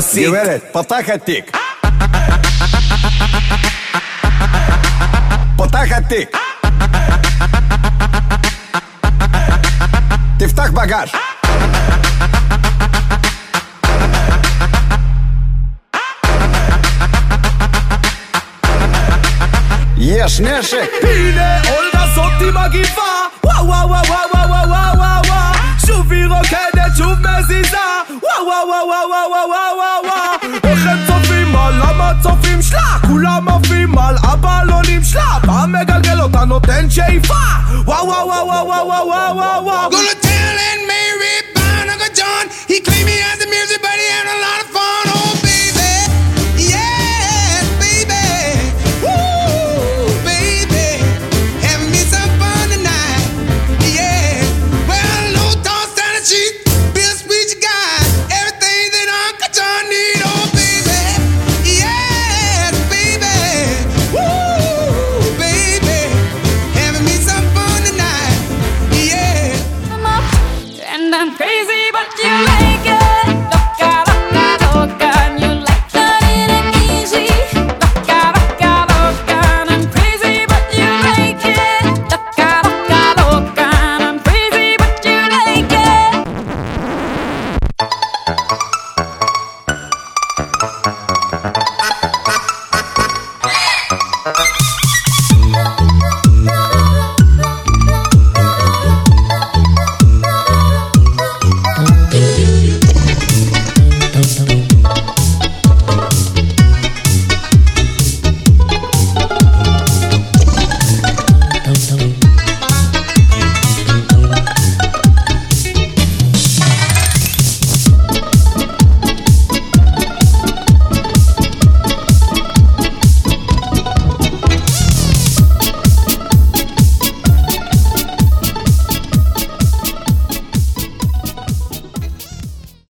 רוסית. גברת, פותחת תיק. פותחת תיק. תפתח בגז. יש נשק. הנה אולגה זאתי מגיבה, וואו וואו וואו וואו וואו וואו וואו, שוב היא רוקדת, שוב מזיזה, וואו וואו וואו וואו וואו וואו וואו. איך הם צופים על המצופים שלה, כולם עפים על הבלונים שלה, פעם מגלגל אותה נותן שאיפה, וואו וואו וואו וואו וואו וואו וואו. Gonna tell and me